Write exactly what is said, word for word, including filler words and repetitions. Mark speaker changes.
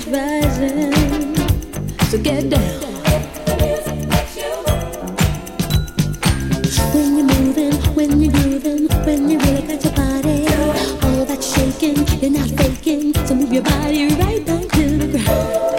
Speaker 1: rising. So get down. When you're moving, when you're grooving, when you really got your body, all that shaking, you're not faking. So move your body right down to the ground.